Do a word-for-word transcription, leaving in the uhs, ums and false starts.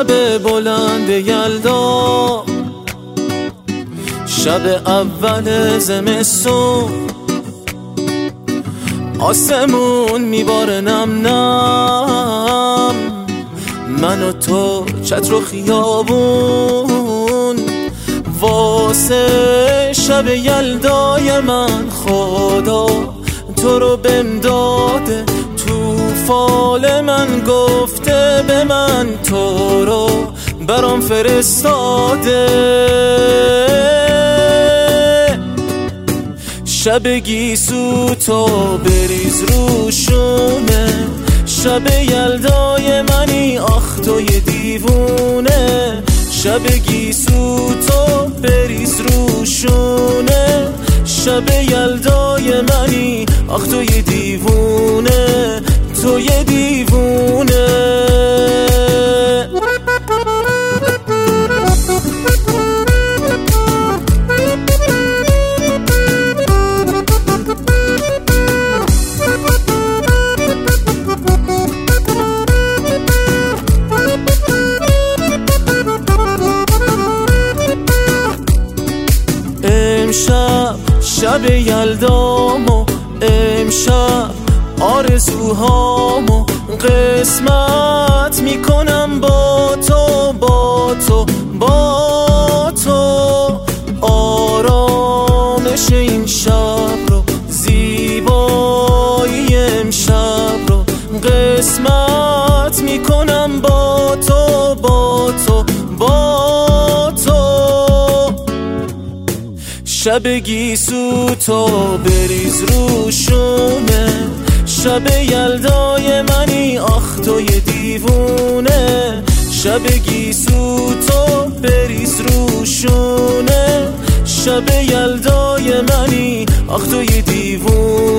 شب بلند یلدا، شب اول زمستون، آسمون میباره نم نم، من و تو چتر و خیابون. واسه شب یلدای من خدا تو رو بهم داده، تو فال من گفته به من تو رو برام فرستاده. شب گیسو تو بریز روشونه، شب یلدای منی آخ تو یه دیوونه. شب گیسو تو بریز روشونه، شب یلدای منی آخ تو یه دیوونه، تو یه دیوونه. امشب شب یلدامو، امشب آرزوهامو قسمت میکنم با تو، با تو، با تو. آرامش این شب رو، زیبایی امشب رو قسمت میکنم با تو، با تو، با تو. شب گیسو تو بریز روشونه، شب یلدای منی آخ تو یه دیوونه. شب گیسو تو بریز روشونه، شب یلدای منی آخ تو یه دیوونه.